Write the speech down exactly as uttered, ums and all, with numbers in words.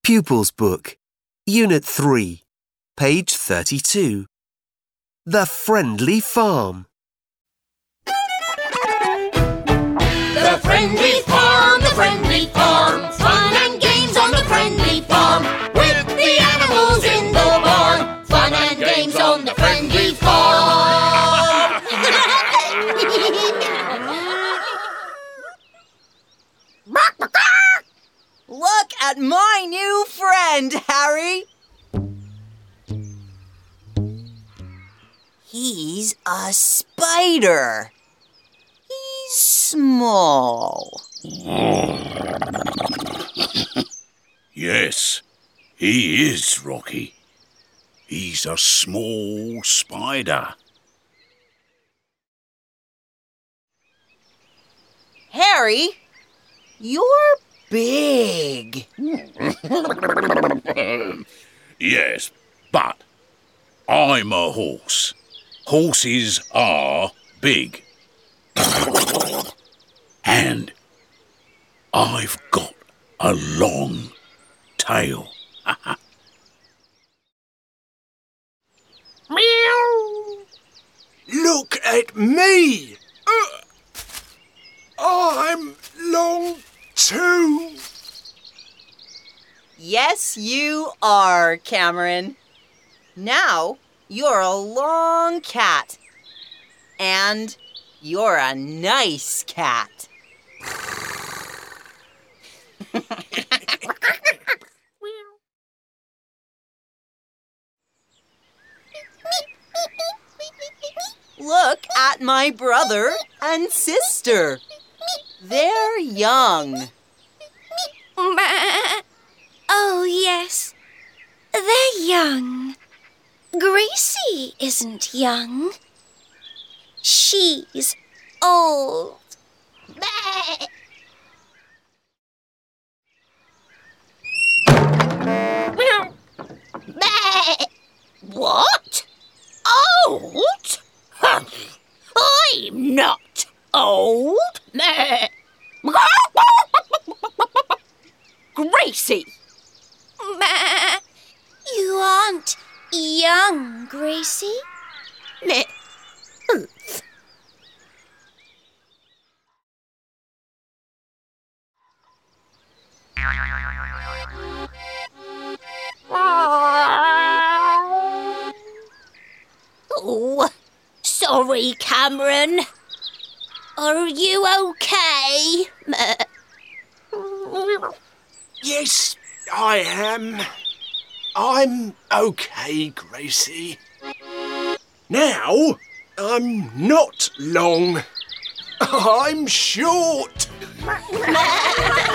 Pupils Book, Unit three, page thirty-two. The Friendly Farm. The Friendly Farm, the Friendly Farm. Fun and games on the Friendly Farm. With the animals in the barn. Fun and games on the Friendly Farm. Look at my new friend, Harry. He's a spider. He's small. Yes, he is, Rocky. He's a small spider. Harry, you're big. Yes, but I'm a horse. Horses are big. And I've got a long tail. Look at me! Uh, I'm long too. Yes, you are, Cameron. Now you're a long cat. And you're a nice cat. Look at my brother and sister. They're young. Oh, yes. They're young. Gracie isn't young. She's old. What? Old? I'm not old. Gracie! You aren't young, Gracie. Oh, sorry, Cameron. Are you okay? Yes, I am. I'm okay, Gracie. Now, I'm not long. I'm short.